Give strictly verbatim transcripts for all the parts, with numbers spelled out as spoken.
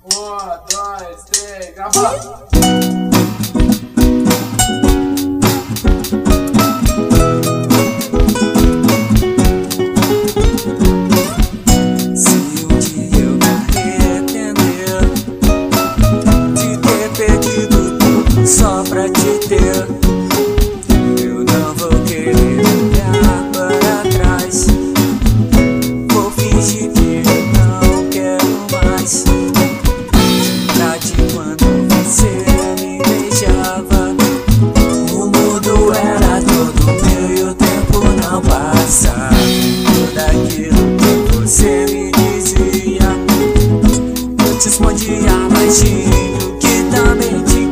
Um, dois, três, gravando! Só pra te ter, eu não vou querer olhar para trás. Vou fingir que eu não quero mais. Lembrar de quando você me beijava. O mundo era todo meu e o tempo não passa. Tudo aquilo que você me dizia, eu te escondia, mas tinha que também te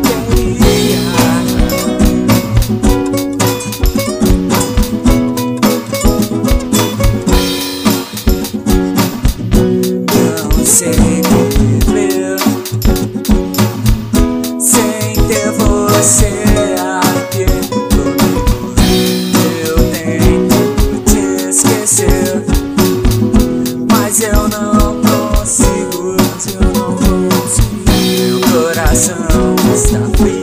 sem viver, sem ter você aqui comigo. Eu tento te esquecer, mas eu não consigo, mas eu não consigo. Meu coração está frio.